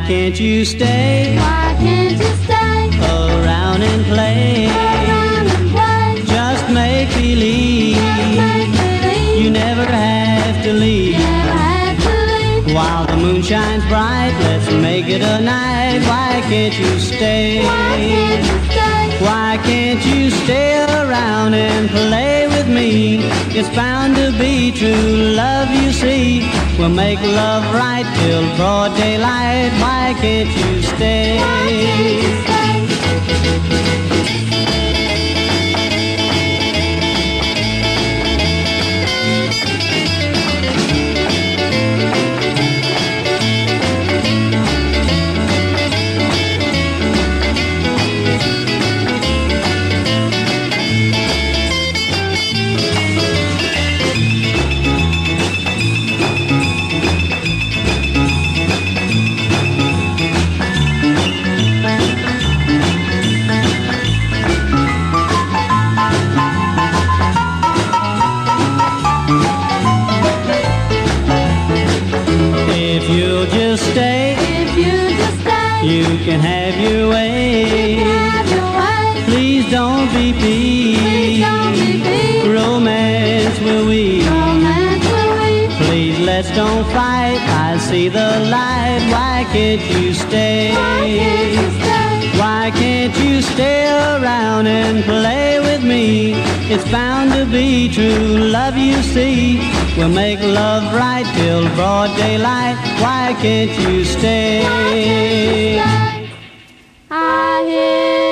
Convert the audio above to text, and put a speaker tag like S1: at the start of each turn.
S1: can't you stay?
S2: Why can't you stay
S1: Around and play.
S2: around and play?
S1: Just make believe.
S2: Make believe
S1: You never have to leave.
S2: never had to leave.
S1: While the moon shines bright, let's make it a night. Why can't you stay?
S2: Why can't you stay
S1: Why can't you stay around and play with me? It's bound to be true love, you see. We'll make love right till broad daylight. Why can't you stay?
S2: Why can't you stay
S1: If you'll just stay,
S2: if you just stay?
S1: you can have your way.
S2: Have your way.
S1: Please don't be
S2: Please
S1: peeved.
S2: don't be peeved.
S1: Romance will we.
S2: Romance will we?
S1: Please let's don't fight. I see the light. Why can't you stay?
S2: Why can't you stay
S1: Why can't you stay around and play with me? It's bound to be true love, you see. We'll make love right till broad daylight. Why can't you stay?
S2: I hear